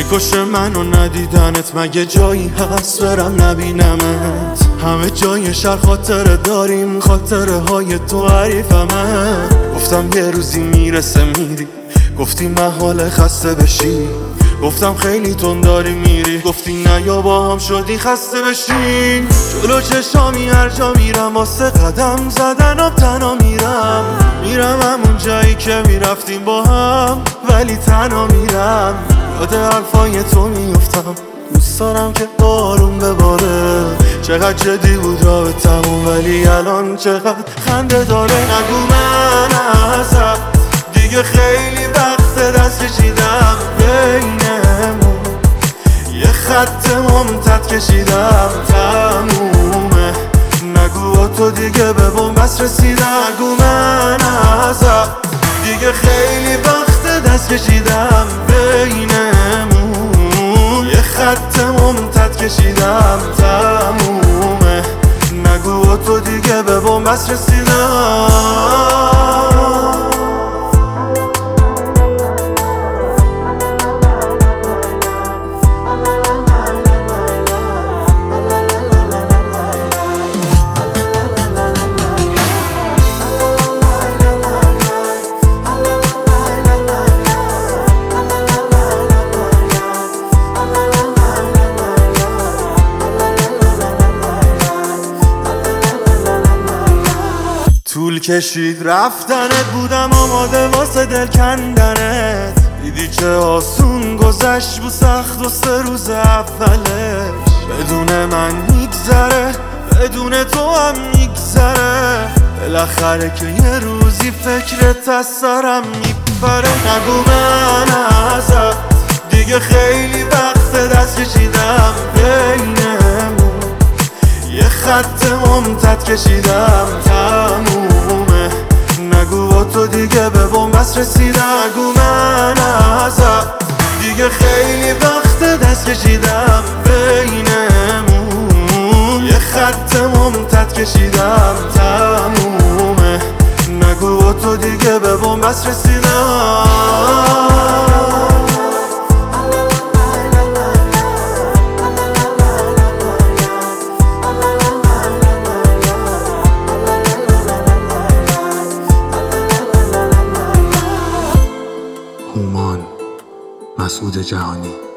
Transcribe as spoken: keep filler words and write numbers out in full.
میکشه منو ندیدنت، مگه جایی هست برم نبینمت؟ همه جای شهر خاطره داریم، خاطره های تو حریفمه. گفتم یه روزی میرسه میری، گفتی محاله خسته بشی. گفتم خیلی تون داری میری، گفتی نه یا با هم شدی خسته بشین. جلو چشامی هر جا میرم واسه قدم زدنم تنها میرم. میرم همون جایی که میرفتیم با هم، ولی تنها میرم. یاد حرفای تو میفتم، دوست دارم که بارون بباره. چقدر جدی بود رابطمون، ولی الان چقدر خنده داره. نگو من ازت دیگه خیلی وقت دست کشیدم، بینمون یه خط ممتد کشیدم. تمومه نگو با تو دیگه به بنبست رسیدم. نگو من ازت دیگه خیلی وقت دست کشیدم، بینمون یه خط ممتد کشیدم. تمومه نگو با تو دیگه به بنبست رسیدم. طول کشید رفتنت، بودم آماده واسه دل کندنت. دیدی چه آسون گذشت بود سخت و سه روز اولش. بدون من میگذره، بدون تو هم میگذره. بالاخره که یه روزی فکرت از سرم میپره. نگو من ازت دیگه خیلی وقت دست کشیدم، بینمون یه خط ممتد کشیدم. تمومه نگو با تو دیگه به بنبست رسیدم. نگو من ازت دیگه خیلی وقت دست کشیدم، بینمون یه خط ممتد کشیدم. تمومه نگو با تو دیگه به بنبست رسیدم. هومان مسعود جهانی.